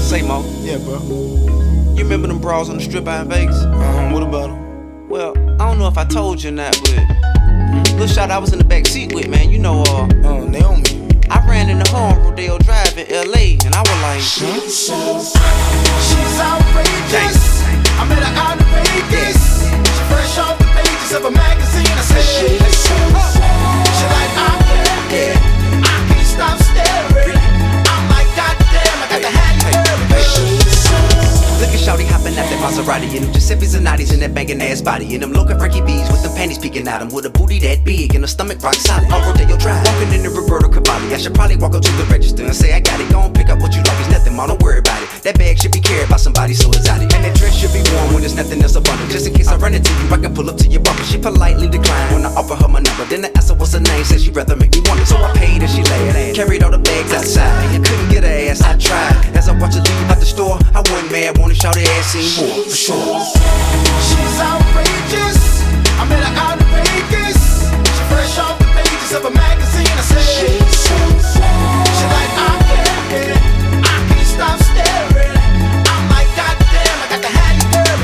Say, Mo. Yeah, bro. You remember them bras on the strip out in Vegas? What about them? Well, I don't know if I told you or not, but little shot I was in the back seat with, man. You know, Naomi. I ran into her on Rodeo Drive in LA, and I was like, She's outrageous. I met her out in Vegas. She fresh off the pages of a magazine. I said, she like, I'm dead. I can't stop staring. I'm like, goddamn, I got to have you. look at shawty hopping out that Maserati in them Giuseppe's and Notties in that banging ass body. In them local Frankie B's with them panties peeking out them. With a booty that big and a stomach rock solid. On Rodeo Drive, walking in the Roberto Cavalli. I should probably walk up to the register and say I got it. Go on, pick up what you like, it's nothing, ma, don't worry about it. That bag should be carried by somebody so exotic. And that dress should be worn when there's nothing else abundant. Just in case I run into you, I can pull up to your bumper. She politely declined when I offer her my number. Then I asked her what's her name, said she'd rather make me wonder. So I paid and she laughed, carried all the bags outside. And you couldn't get her ass, I tried. As I watched her leave out the store, I wasn't mad, wanted shout her ass seen more, for sure. She's outrageous. I met her out in Vegas. She fresh off the pages of a magazine. I said, she like, I'm dead. I can't stop staring. I'm like, goddamn, I got to have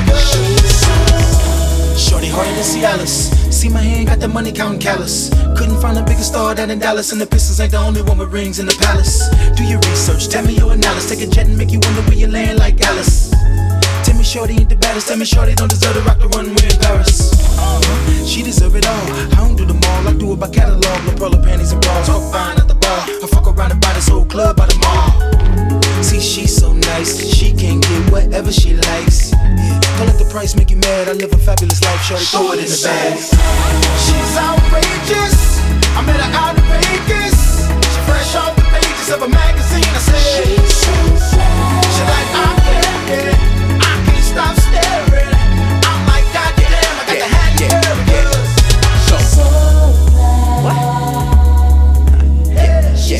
you. Shorty harder than Cialis. See my hand, got the money counting callous. Couldn't find a bigger star than in Dallas. And the Pistons ain't the only one with rings in the palace. Do your research, tell me your analysis. Take a jet and make you wonder where you land like Alice. Tell me shorty ain't the baddest. Tell me shorty don't deserve to rock the runway in Paris. She deserve it all. I don't do them all, I do it by catalog. No pearl panties and bras, all fine at the bar. I fuck around and buy this whole club by the mall. See, she's so nice, she can get whatever she likes. Don't let the price make you mad. I live a fabulous life, shorty, throw it in the bag. She's outrageous. I met her out in Vegas. She fresh off the pages of a magazine. I said, she like, I'm dead. I can't stop staring. I'm like, goddamn, I got to have you. So, what? Yeah.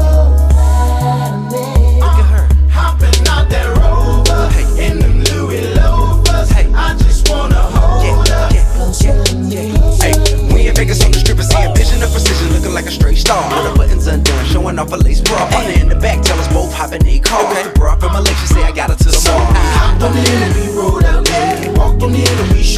Look at her. Hopping out that Rover in them Louis loafers. I just wanna hold her. Hey, we in Vegas on the strip and see a vision of precision looking like a straight star. With her buttons undone, showing off a lace bra. Partner in the back, tell us both hop in a car. The bra from Malaysia, say I got her to the mall. Hopped on in and we rode out there. Walked on in and we